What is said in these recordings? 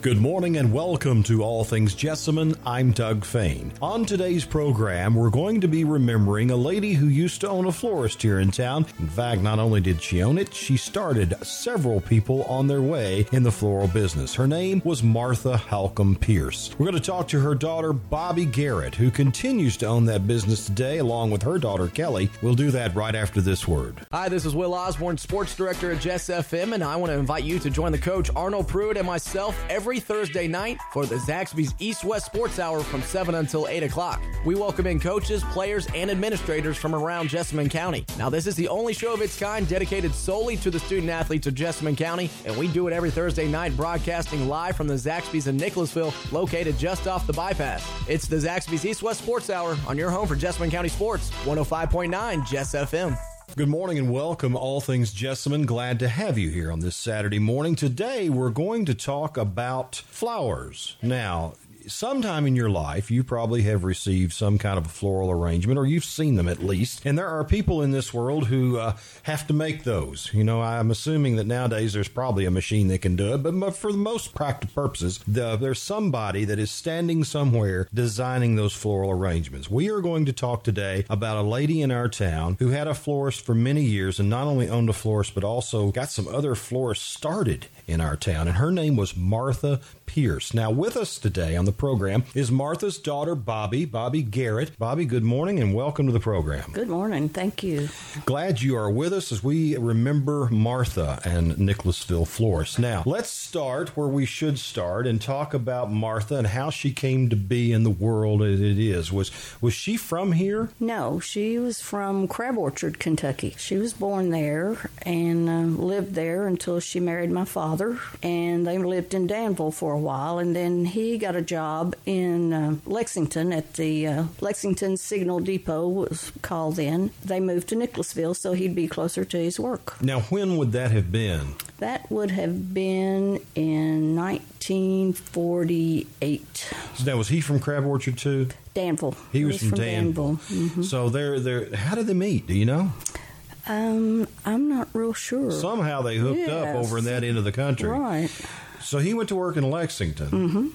Good morning and welcome to All Things Jessamine. I'm Doug Fain. On today's program, we're going to be remembering a lady who used to own a florist here in town. In fact, not only did she own it, she started several people on their way in the floral business. Her name was Martha Halcomb Pierce. We're going to talk to her daughter, Bobby Garrett, who continues to own that business today, along with her daughter, Kelly. We'll do that right after this word. Hi, this is Will Osborne, Sports Director at Jess FM, and I want to invite you to join the coach, Arnold Pruitt, and myself every Thursday night for the Zaxby's East-West Sports Hour from 7 until 8 o'clock. We welcome in coaches, players, and administrators from around Jessamine County. Now, this is the only show of its kind dedicated solely to the student-athletes of Jessamine County, and we do it every Thursday night broadcasting live from the Zaxby's in Nicholasville, located just off the bypass. It's the Zaxby's East-West Sports Hour on your home for Jessamine County Sports, 105.9 Jess FM. Good morning and welcome, All Things Jessamine. Glad to have you here on this Saturday morning. Today, we're going to talk about flowers. Now, sometime in your life, you probably have received some kind of a floral arrangement, or you've seen them at least. And there are people in this world who have to make those. You know, I'm assuming that nowadays there's probably a machine that can do it, but for the most practical purposes, there's somebody that is standing somewhere designing those floral arrangements. We are going to talk today about a lady in our town who had a florist for many years and not only owned a florist, but also got some other florists started in our town. And her name was Martha Pierce. Now, with us today on the program is Martha's daughter, Bobby Garrett. Bobby, good morning and welcome to the program. Good morning. Thank you. Glad you are with us as we remember Martha and Nicholasville Florist. Now, let's start where we should start and talk about Martha and how she came to be in the world as it is. Was she from here? No, she was from Crab Orchard, Kentucky. She was born there and lived there until she married my father, and they lived in Danville for a while, and then he got a job in Lexington at the Lexington Signal Depot, was called then. They moved to Nicholasville so he'd be closer to his work. Now, when would that have been? That would have been in 1948. Now, was he from Crab Orchard too? Danville. He was from Danville. Mm-hmm. So how did they meet? Do you know? I'm not real sure. Somehow they hooked up over in that end of the country. Right. So he went to work in Lexington. Mm-hmm.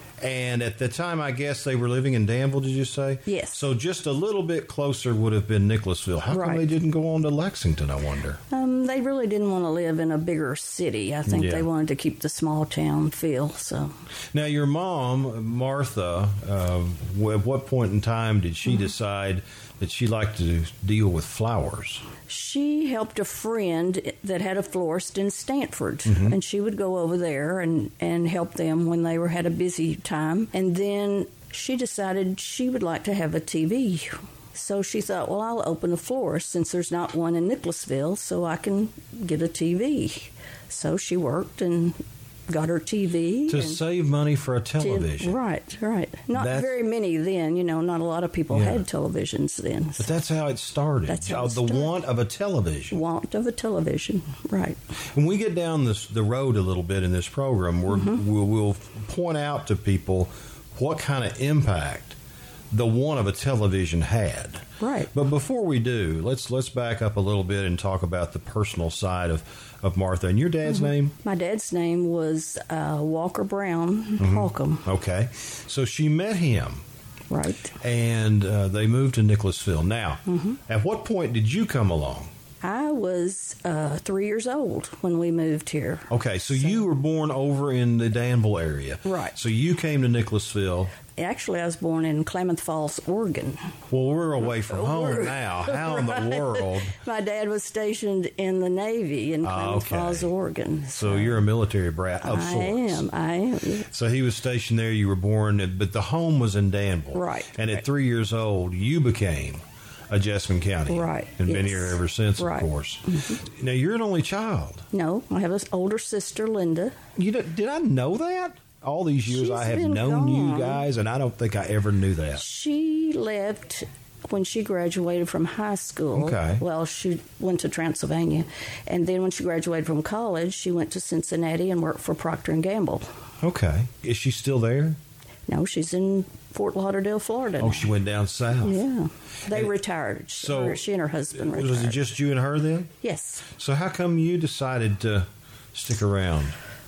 And at the time, I guess they were living in Danville, did you say? Yes. So just a little bit closer would have been Nicholasville. How come they didn't go on to Lexington, I wonder? They really didn't want to live in a bigger city. I think they wanted to keep the small town feel. So. Now, your mom, Martha, at what point in time did she decide that she liked to deal with flowers? She helped a friend that had a florist in Stanford, and she would go over there and help them when they had a busy time. And then she decided she would like to have a TV. So she thought, well, I'll open a florist since there's not one in Nicholasville, so I can get a TV. So she worked and got her TV. To save money for a television. Right. Not very many then. Not a lot of people had televisions then. But that's how it started. That's how it started. Want of a television. Want of a television, right. When we get down the road a little bit in this program, we'll point out to people what kind of impact the want of a television had. Right. But before we do, let's back up a little bit and talk about the personal side of Martha. And your dad's name? My dad's name was Walker Brown Holcomb. Okay. So she met him. Right. And they moved to Nicholasville. Now, at what point did you come along? I was 3 years old when we moved here. Okay, so you were born over in the Danville area. Right. So you came to Nicholasville. Actually, I was born in Klamath Falls, Oregon. Well, we're away from home now. How in the world? My dad was stationed in the Navy in Klamath Falls, Oregon. So you're a military brat of sorts. I am. So he was stationed there, you were born, but the home was in Danville. Right. And at 3 years old, you became a Jessamine County. Right. And been here ever since, of course. Now, you're an only child. No, I have an older sister, Linda. Did I know that? All these years I have known you guys, and I don't think I ever knew that. She left when she graduated from high school. Okay. Well, she went to Transylvania. And then when she graduated from college, she went to Cincinnati and worked for Procter & Gamble. Okay. Is she still there? No, she's in Fort Lauderdale, Florida. Oh, she went down south. Yeah. They retired. So she and her husband retired. Was it just you and her then? Yes. So how come you decided to stick around?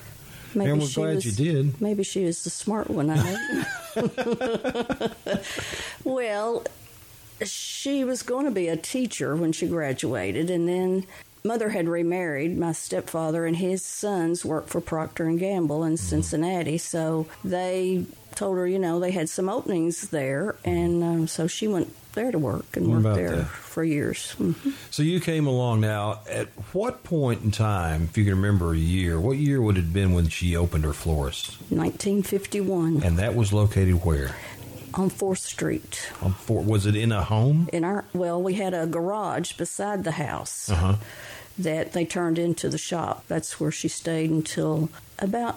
Maybe And we're glad you did. Maybe she was the smart one, I know. Well, she was going to be a teacher when she graduated, and then Mother had remarried. My stepfather and his sons worked for Procter & Gamble in Cincinnati, so they told her, they had some openings there, and so she went there to work and worked there for years. Mm-hmm. So you came along now. At what point in time, if you can remember a year, what year would it have been when she opened her florist? 1951. And that was located where? On 4th Street. Was it in a home? We had a garage beside the house that they turned into the shop. That's where she stayed until about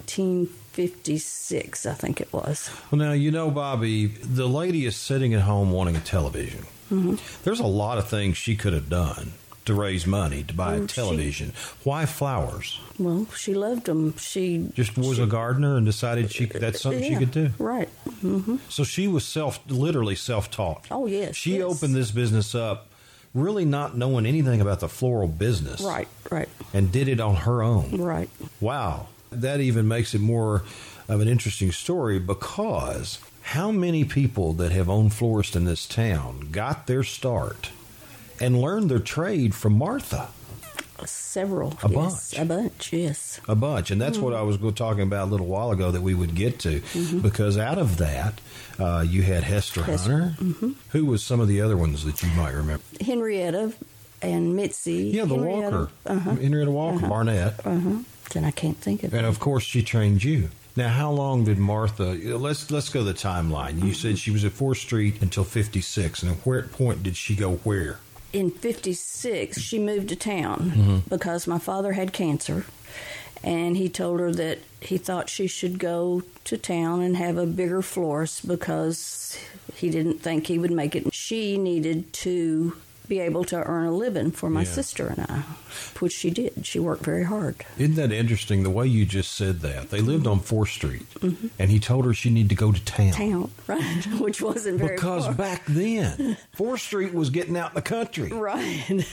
1956, I think it was. Well, now, Bobby, the lady is sitting at home wanting a television. Mm-hmm. There's a lot of things she could have done to raise money to buy a television. Why flowers? Well, she loved them. She just was a gardener and decided that's something she could do. Right. Mm-hmm. So she was literally self-taught. Oh, yes. She opened this business up really not knowing anything about the floral business. Right. And did it on her own. Right. Wow. That even makes it more of an interesting story, because how many people that have owned florists in this town got their start and learned their trade from Martha? Several. A bunch. A bunch, yes. A bunch. And that's what I was talking about a little while ago that we would get to. Because out of that, you had Hester Hunter. Mm-hmm. Who was some of the other ones that you might remember? Henrietta and Mitzi. Yeah, Walker. Henrietta Walker, Barnett. Then I can't think of it. And, of course, she trained you. Now, how long did Martha... Let's go the timeline. You said she was at 4th Street until 56. And at what point did she go where? In 56, she moved to town because my father had cancer, and he told her that he thought she should go to town and have a bigger florist because he didn't think he would make it. She needed to be able to earn a living for my sister and I, which she did. She worked very hard. Isn't that interesting, the way you just said that? They lived on 4th Street, and he told her she needed to go to town. Right, which wasn't very because far. Back then, 4th Street was getting out in the country. Right.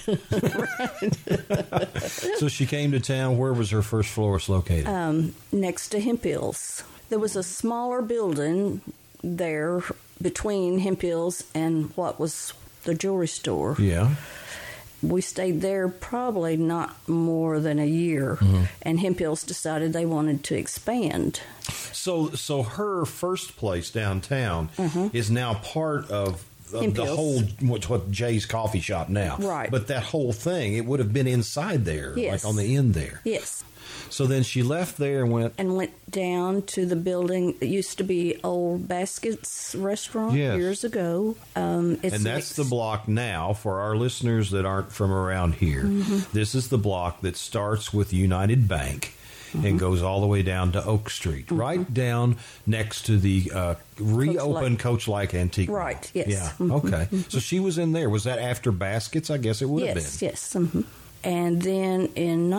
So she came to town. Where was her first florist located? Next to Hemp Hills. There was a smaller building there between Hemp Hills and what was the jewelry store. Yeah. We stayed there probably not more than a year, and Hemp Hills decided they wanted to expand. So her first place downtown is now part of the whole what Jay's Coffee Shop now. Right. But that whole thing, it would have been inside there, yes. like on the end there. Yes. So then she left there and went down to the building that used to be Old Baskets Restaurant years ago. And that's the block now for our listeners that aren't from around here. This is the block that starts with United Bank and goes all the way down to Oak Street, right down next to the reopened Coach Like Antique. Right, yes. Yeah, okay. So she was in there. Was that after Baskets? I guess it would have been. Yes. And then in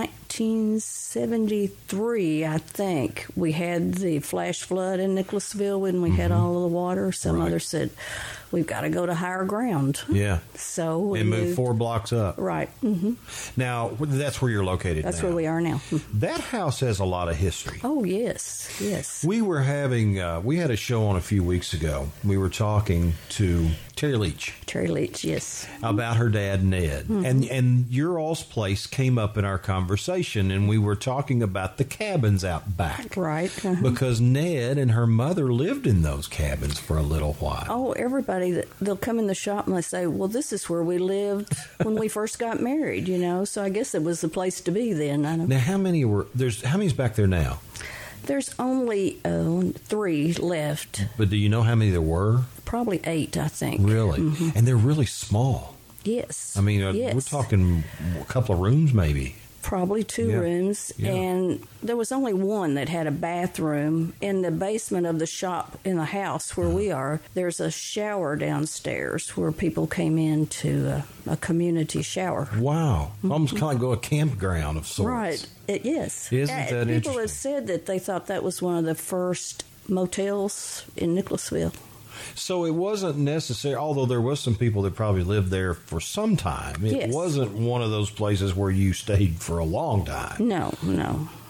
1973, I think, we had the flash flood in Nicholasville when we had all of the water. Some others said, we've got to go to higher ground. Yeah. So we moved 4 blocks up. Right. Now, that's where you're located That's now. where we are now. That house has a lot of history. Oh, yes. We were having, we had a show on a few weeks ago. We were talking to Terry Leach. Terry Leach, yes. About her dad, Ned. And your all's place came up in our conversation, and we were talking about the cabins out back. Right. Because Ned and her mother lived in those cabins for a little while. Oh, everybody, they'll come in the shop and they say, well, this is where we lived when we first got married, So I guess it was the place to be then. I don't know. Now, how many's back there now? There's only 3 left. But do you know how many there were? Probably 8, I think. Really? And they're really small. Yes. I mean, we're talking a couple of rooms maybe. Probably 2 rooms. Yeah. And there was only one that had a bathroom. In the basement of the shop in the house where we are, there's a shower downstairs where people came into a community shower. Wow. Almost kind of like a campground of sorts. Right. Yes. Isn't that interesting? People have said that they thought that was one of the first motels in Nicholasville. So it wasn't necessary, although there was some people that probably lived there for some time. It wasn't one of those places where you stayed for a long time. No.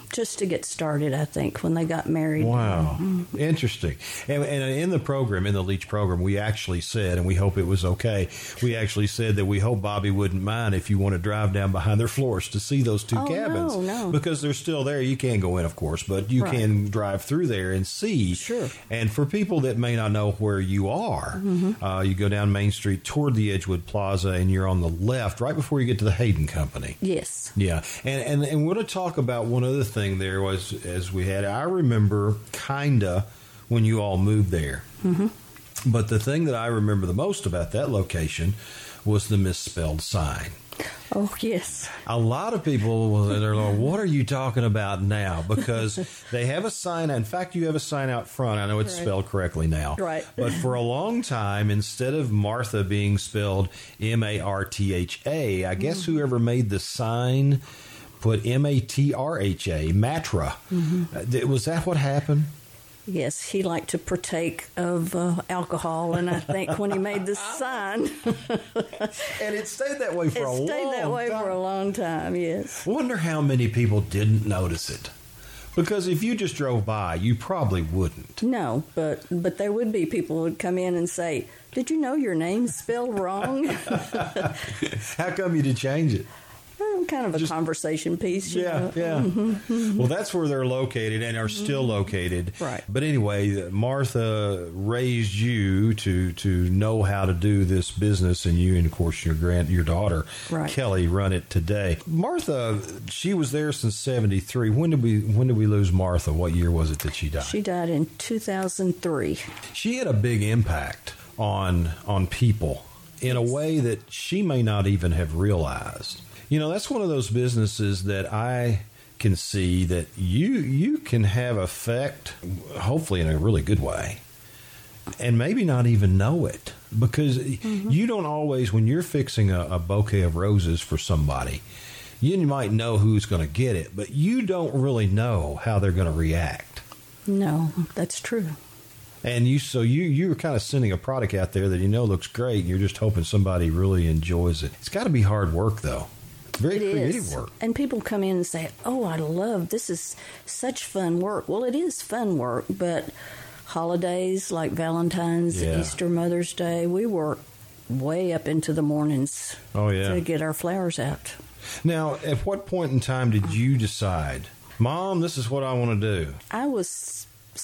just to get started, I think, when they got married. Wow. Interesting. And in the program, in the Leach program, we actually said, and we hope it was okay, we actually said that we hope Bobby wouldn't mind if you want to drive down behind their floors to see those two cabins. No. Because they're still there. You can't go in, of course, but you can drive through there and see. Sure. And for people that may not know where you are, you go down Main Street toward the Edgewood Plaza, and you're on the left right before you get to the Hayden Company. Yes. Yeah. And we're going to talk about one other thing there was, as we had, I remember kind of when you all moved there. But the thing that I remember the most about that location was the misspelled sign. Oh, yes. A lot of people, they're like, what are you talking about now? Because they have a sign. In fact, you have a sign out front. I know it's spelled correctly now. Right. But for a long time, instead of Martha being spelled M-A-R-T-H-A, I guess whoever made the sign put M-A-T-R-H-A, Matra. Was that what happened? Yes, he liked to partake of alcohol, and I think when he made this sign... And it stayed that way for a long time. It stayed that way for a long time, yes. Wonder how many people didn't notice it. Because if you just drove by, you probably wouldn't. No, but there would be people who would come in and say, did you know your name's spelled wrong? How come you did change it? Kind of a conversation piece. You know? Well, that's where they're located and are still located. Right. But anyway, Martha raised you to know how to do this business, and you, and of course, your daughter, Kelly, run it today. Martha, she was there since '73. When did we lose Martha? What year was it that she died? She died in 2003. She had a big impact on people in a way that she may not even have realized. You know, that's one of those businesses that I can see that you can have effect, hopefully in a really good way, and maybe not even know it. Because you don't always, when you're fixing a bouquet of roses for somebody, you might know who's going to get it, but you don't really know how they're going to react. No, that's true. And you're kind of sending a product out there that you know looks great, and you're just hoping somebody really enjoys it. It's got to be hard work, though. Very creative work. And people come in and say, oh, I love, this is such fun work. Well, it is fun work, but holidays like Valentine's, Easter, Mother's Day, we work way up into the mornings to get our flowers out. Now, at what point in time did you decide, Mom, this is what I want to do? I was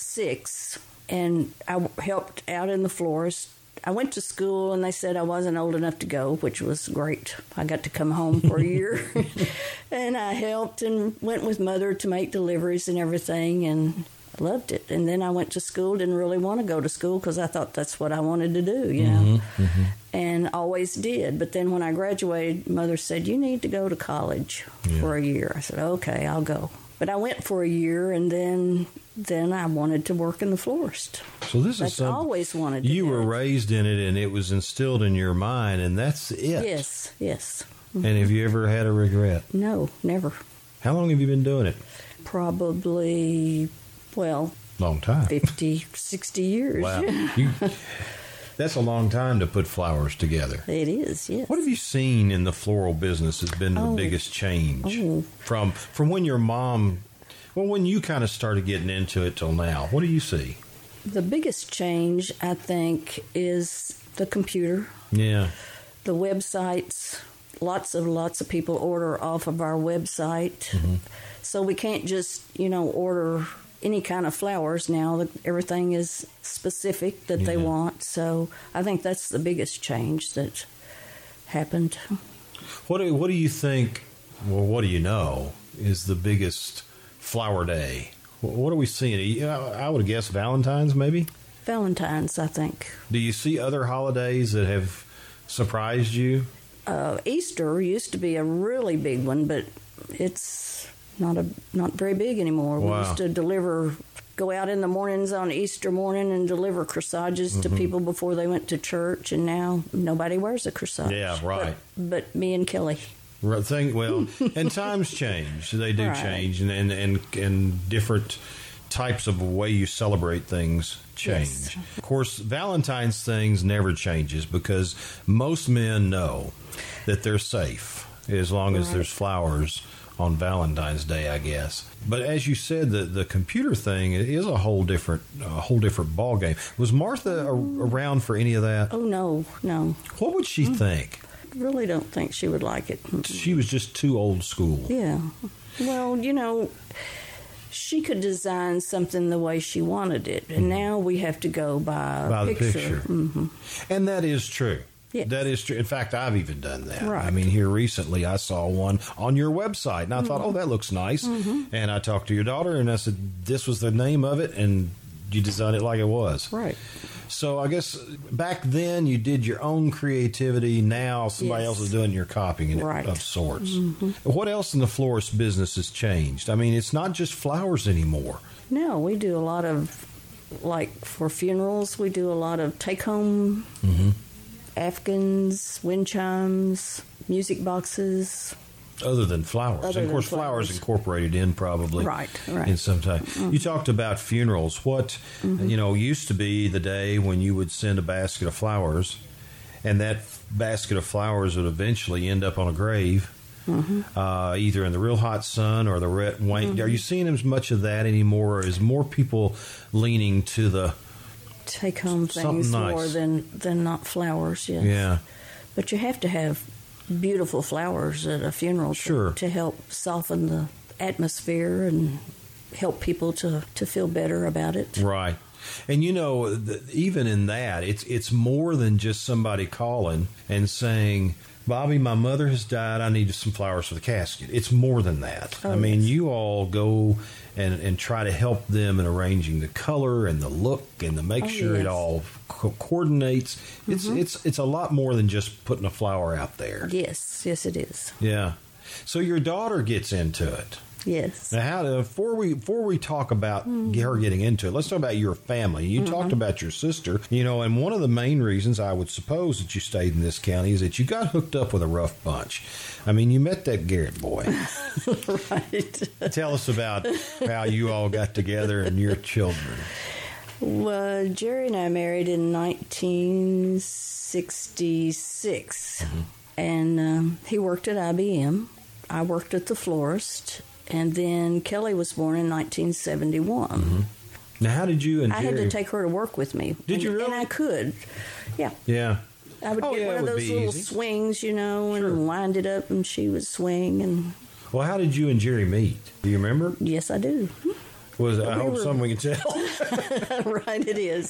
6, and I helped out in the florist. I went to school, and they said I wasn't old enough to go, which was great. I got to come home for a year, and I helped and went with Mother to make deliveries and everything, and I loved it. And then I went to school, didn't really want to go to school because I thought that's what I wanted to do, you know, and always did. But then when I graduated, Mother said, you need to go to college for a year. I said, okay, I'll go. But I went for a year, and then I wanted to work in the florist. So this is something I always wanted to do. You were raised in it, and it was instilled in your mind, and that's it. Yes. And have you ever had a regret? No, never. How long have you been doing it? Probably, long time. 50, 60 years. Wow. That's a long time to put flowers together. It is, yes. What have you seen in the floral business has been the biggest change from when your mom, when you kind of started getting into it till now? What do you see? The biggest change, I think, is the computer. Yeah. The websites. Lots of people order off of our website. So we can't just, order any kind of flowers now. Everything is specific that they want. So I think that's the biggest change that happened. What do you think, what do you know, is the biggest flower day? What are we seeing? I would guess Valentine's, maybe? Valentine's, I think. Do you see other holidays that have surprised you? Easter used to be a really big one, but it's not very big anymore. Wow. We used to go out in the mornings on Easter morning and deliver corsages to people before they went to church, and now nobody wears a corsage. Yeah, right. But me and Kelly. And times change. They do change, and different types of way you celebrate things change. Yes. Of course, Valentine's things never changes because most men know that they're safe as long as there's flowers on Valentine's Day, I guess. But as you said, the computer thing is a whole different ball game. Was Martha around for any of that? Oh, no. What would she think? Really don't think she would like it. She was just too old school. Yeah. Well, you know, she could design something the way she wanted it, and now we have to go by the picture. Mm-hmm. And that is true. Yes. That is true. In fact, I've even done that. Right. I mean, here recently I saw one on your website, and I thought, oh, that looks nice. And I talked to your daughter, and I said, this was the name of it, and you designed it like it was. Right. So I guess back then you did your own creativity. Now somebody else is doing your copying of sorts. What else in the florist business has changed? I mean, it's not just flowers anymore. No, we do a lot of, like for funerals, we do a lot of take-home Afghans, wind chimes, music boxes. Other than flowers. And of course, flowers incorporated in probably. Right. In some time. You talked about funerals. What, used to be the day when you would send a basket of flowers, and that basket of flowers would eventually end up on a grave, either in the real hot sun or the red wine. Are you seeing as much of that anymore, or is more people leaning to the take-home things more than not flowers? Yes. Yeah. But you have to have beautiful flowers at a funeral to help soften the atmosphere and help people to feel better about it. Right. And even in that, it's more than just somebody calling and saying, Bobby, my mother has died. I need some flowers for the casket. It's more than that. Oh, I mean, you all go and try to help them in arranging the color and the look and to make sure it all coordinates. It's a lot more than just putting a flower out there. Yes, it is. Yeah. So your daughter gets into it. Yes. Now, before we talk about her getting into it, let's talk about your family. You talked about your sister, and one of the main reasons I would suppose that you stayed in this county is that you got hooked up with a rough bunch. I mean, you met that Garrett boy. Right. Tell us about how you all got together and your children. Well, Jerry and I married in 1966, and he worked at IBM. I worked at the florist. And then Kelly was born in 1971. Now, how did you and Jerry... I had to take her to work with me. Did you really? And I could. Yeah. Yeah. I would get one of those little swings, and wind it up, and she would swing. And well, how did you and Jerry meet? Do you remember? Yes, I do. I hope someone can tell. Right, it is.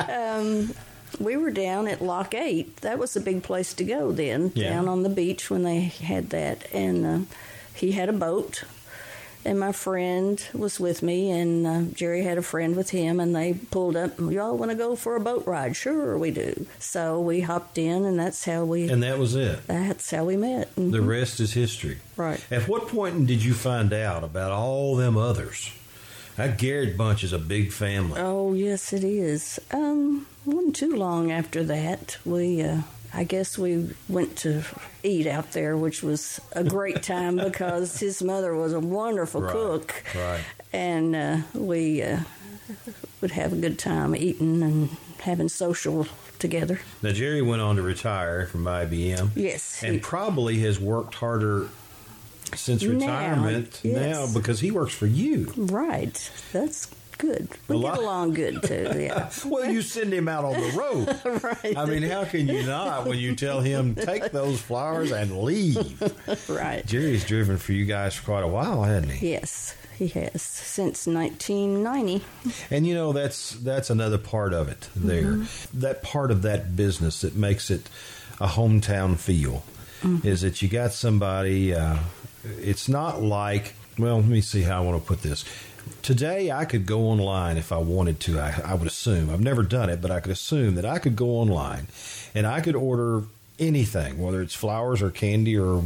We were down at Lock 8. That was a big place to go then, down on the beach when they had that. And he had a boat. And my friend was with me, and Jerry had a friend with him, and they pulled up. Y'all want to go for a boat ride? Sure, we do. So we hopped in, and that's how we... And that was it? That's how we met. The rest is history. Right. At what point did you find out about all them others? That Garrett bunch is a big family. Oh, yes, it is. Wasn't too long after that. I guess we went to eat out there, which was a great time because his mother was a wonderful cook. Right. And we would have a good time eating and having social together. Now, Jerry went on to retire from IBM. Yes. And probably has worked harder since retirement now because he works for you. Right. That's good. We get along good, too, yeah. Well, you send him out on the road. Right. I mean, how can you not when you tell him, take those flowers and leave? Right. Jerry's driven for you guys for quite a while, hasn't he? Yes, he has, since 1990. And, that's another part of it there. That part of that business that makes it a hometown feel is that you got somebody, it's not like, well, let me see how I want to put this. Today, I could go online if I wanted to. I would assume. I've never done it, but I could assume that I could go online and I could order anything, whether it's flowers or candy or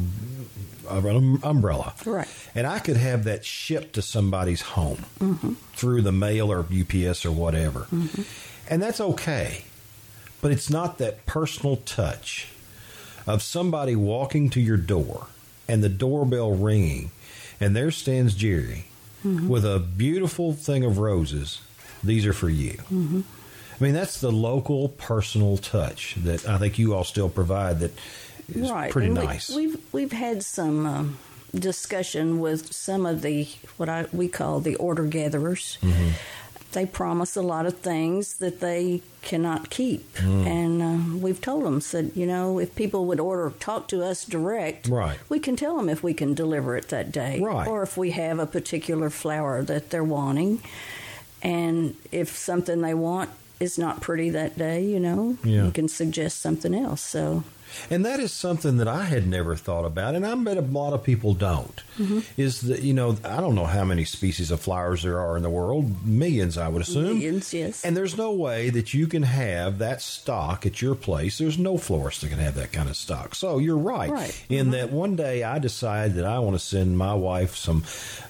an umbrella. Right. And I could have that shipped to somebody's home through the mail or UPS or whatever. And that's okay. But it's not that personal touch of somebody walking to your door and the doorbell ringing, and there stands Jerry with a beautiful thing of roses. These are for you. I mean, that's the local personal touch that I think you all still provide that is pretty nice. We've had some discussion with some of the we call the order gatherers. They promise a lot of things that they cannot keep. And we've told them, said, if people would talk to us direct, right, we can tell them if we can deliver it that day. Right. Or if we have a particular flower that they're wanting. And if something they want is not pretty that day, you can suggest something else. So. And that is something that I had never thought about, and I bet a lot of people don't, is that, I don't know how many species of flowers there are in the world, millions, I would assume. Millions, yes. And there's no way that you can have that stock at your place. There's no florist that can have that kind of stock. So you're right. In that one day I decide that I want to send my wife some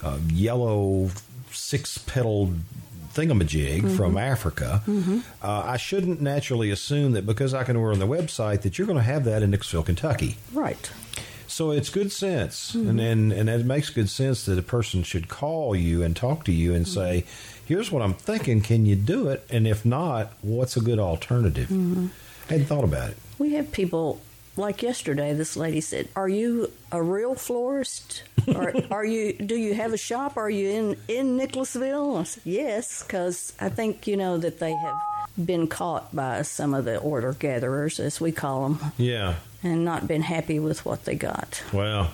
yellow 6-petaled thingamajig from Africa, I shouldn't naturally assume that because I can order on the website that you're going to have that in Nicholasville, Kentucky. Right. So it's good sense, and it makes good sense that a person should call you and talk to you and say, here's what I'm thinking, can you do it? And if not, what's a good alternative? I hadn't thought about it. We have people, like yesterday, this lady said, are you a real florist? Or do you have a shop? Are you in Nicholasville? I said, yes, because I think, that they have been caught by some of the order gatherers, as we call them. Yeah. And not been happy with what they got. Well,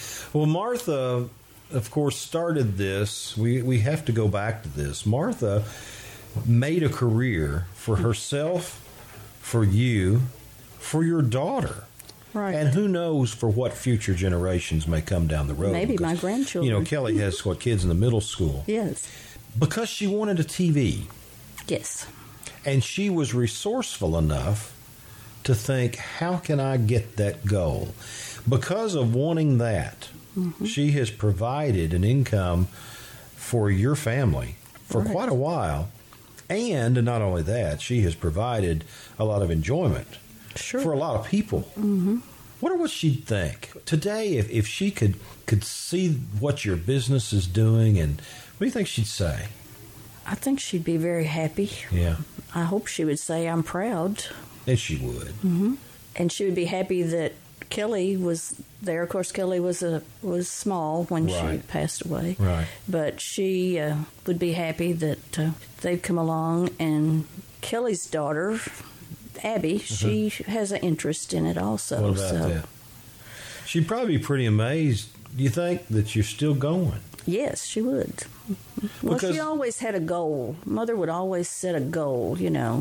Martha, of course, started this. We have to go back to this. Martha made a career for herself, for you, for your daughter. Right. And who knows for what future generations may come down the road. Maybe my grandchildren. Kelly has, kids in the middle school. Yes. Because she wanted a TV. Yes. And she was resourceful enough to think, how can I get that goal? Because of wanting that, she has provided an income for your family for quite a while. And not only that, she has provided a lot of enjoyment for a lot of people. Wonder what she'd think today if she could see what your business is doing, and what do you think she'd say? I think she'd be very happy. Yeah. I hope she would say, I'm proud. And she would. And she would be happy that Kelly was there. Of course, Kelly was small when she passed away. Right. But she would be happy that they've come along. And Kelly's daughter, Abby, she has an interest in it also. What about that? She'd probably be pretty amazed, do you think, that you're still going? Yes, she would. Well, she always had a goal. Mother would always set a goal,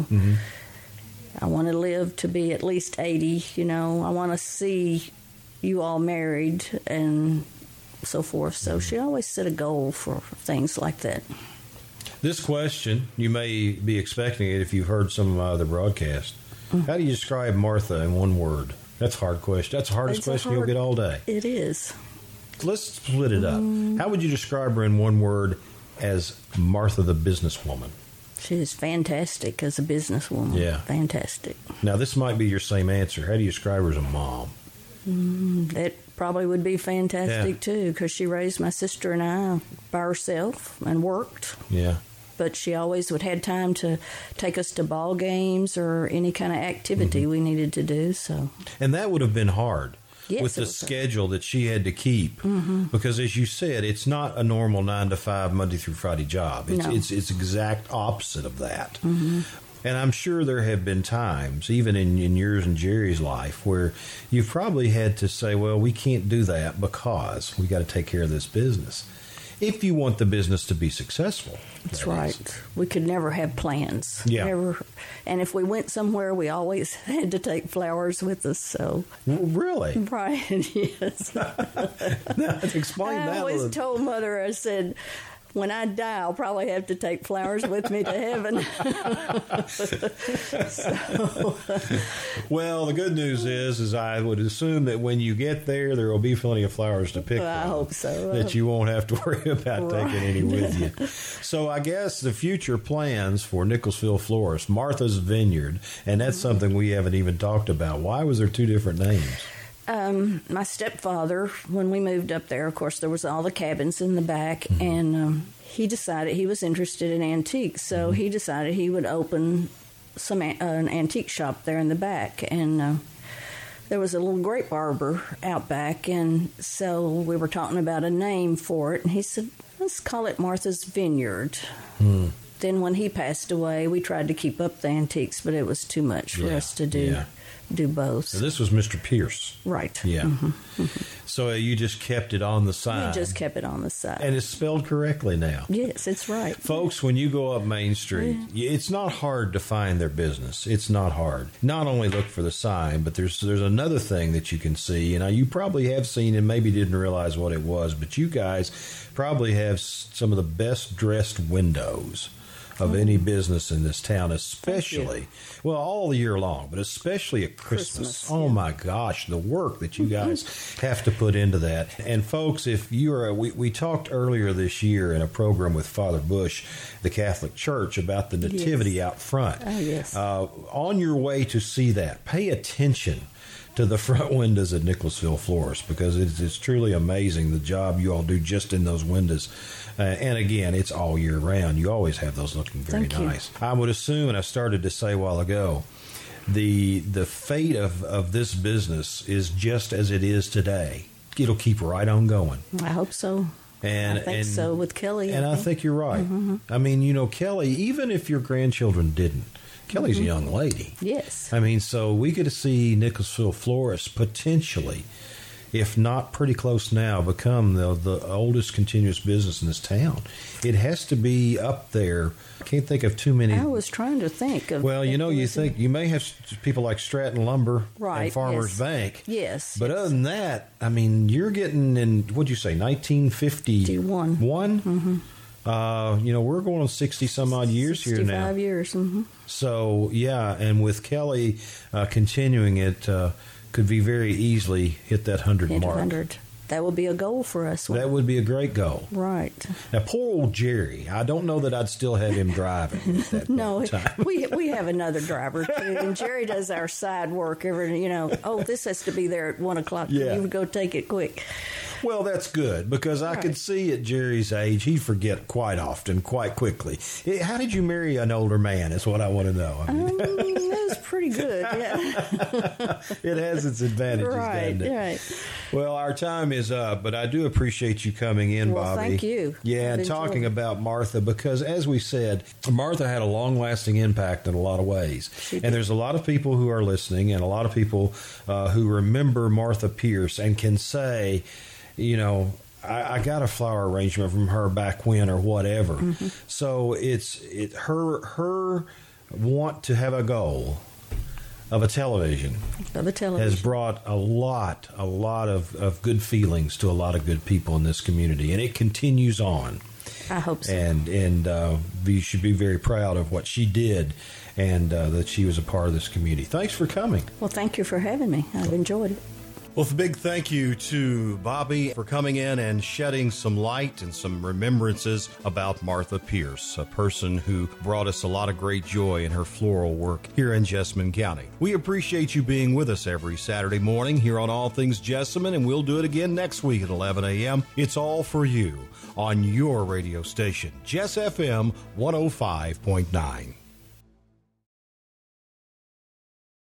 I want to live to be at least 80, I want to see you all married and so forth. So she always set a goal for things like that. This question, you may be expecting it if you've heard some of my other broadcasts. How do you describe Martha in one word? That's a hard question. That's the hardest question you'll get all day. It is. Let's split it up. How would you describe her in one word as Martha the businesswoman? She is fantastic as a businesswoman. Yeah. Fantastic. Now, this might be your same answer. How do you describe her as a mom? That probably would be fantastic, too, because she raised my sister and I by herself and worked. Yeah. But she always would have time to take us to ball games or any kind of activity we needed to do. So. And that would have been hard. Yes, with the schedule that she had to keep, because as you said, it's not a normal 9-to-5 Monday through Friday job. It's exact opposite of that. And I'm sure there have been times, even in yours and Jerry's life, where you've probably had to say, well, we can't do that because we got to take care of this business. If you want the business to be successful. That's right. We could never have plans. Yeah. Never. And if we went somewhere, we always had to take flowers with us. So. Really? Right, yes. Now, explain that. I always told Mother, I said, when I die, I'll probably have to take flowers with me to heaven. Well, the good news is I would assume that when you get there will be plenty of flowers to pick from. I hope so. That you won't have to worry about taking any with you. So I guess the future plans for Nicholasville Florist, Martha's Vineyard, and that's something we haven't even talked about. Why was there two different names? My stepfather, when we moved up there, of course, there was all the cabins in the back, and he decided he was interested in antiques, so he decided he would open an antique shop there in the back. And there was a little grape arbor out back, and so we were talking about a name for it, and he said, let's call it Martha's Vineyard. Then when he passed away, we tried to keep up the antiques, but it was too much for us to do both. So this was Mr. Pierce. Right. Yeah. So you just kept it on the sign. We just kept it on the side. And it's spelled correctly now. Yes, it's right. Folks, when you go up Main Street, it's not hard to find their business. It's not hard. Not only look for the sign, but there's another thing that you can see. And you probably have seen and maybe didn't realize what it was, but you guys probably have some of the best dressed windows of any business in this town, especially, well, all year long, but especially at Christmas. Oh, my gosh, the work that you guys have to put into that. And, folks, if you are, we talked earlier this year in a program with Father Bush, the Catholic Church, about the nativity out front. Oh, yes. On your way to see that, pay attention to the front windows at Nicholasville Florist, because it's truly amazing the job you all do just in those windows. And again, it's all year round. You always have those looking very nice. I would assume, and I started to say a while ago, the fate of this business is just as it is today. It'll keep right on going. I hope so. And I think so with Kelly. And I think you're right. I mean, Kelly, even if your grandchildren didn't, Kelly's a young lady. Yes. I mean, so we get to see Nicholasville Florist potentially, if not pretty close now, become the oldest continuous business in this town. It has to be up there. I can't think of too many. I was trying to think of. Well, you may have people like Stratton Lumber and Farmers Bank. Yes. But other than that, I mean, you're getting in, what'd you say, 1951? We're going on 60 some odd years here now. 65 years. So, yeah, and with Kelly continuing it, could be very easily hit that 100 mark. 100. That would be a goal for us. That would be a great goal. Right. Now, poor old Jerry, I don't know that I'd still have him driving at that No, time. we have another driver, too, and Jerry does our side work this has to be there at 1 o'clock. Yeah. You would go take it quick. Well, that's good, because I could see at Jerry's age, he'd forget quite often, quite quickly. How did you marry an older man is what I want to know. I mean, that was pretty good, yeah. It has its advantages, doesn't it? Right. Well, our time is up, but I do appreciate you coming in, Well, Bobby. thank you. Yeah, and talking about Martha, because as we said, Martha had a long-lasting impact in a lot of ways. And there's a lot of people who are listening and a lot of people who remember Martha Pierce and can say, I got a flower arrangement from her back when or whatever. So it's her want to have a goal of a television has brought a lot of good feelings to a lot of good people in this community, and it continues on. I hope so. And you should be very proud of what she did, and that she was a part of this community. Thanks for coming. Well, thank you for having me. I've enjoyed it. Well, a big thank you to Bobby for coming in and shedding some light and some remembrances about Martha Pierce, a person who brought us a lot of great joy in her floral work here in Jessamine County. We appreciate you being with us every Saturday morning here on All Things Jessamine, and we'll do it again next week at 11 a.m. It's all for you on your radio station, Jess FM 105.9.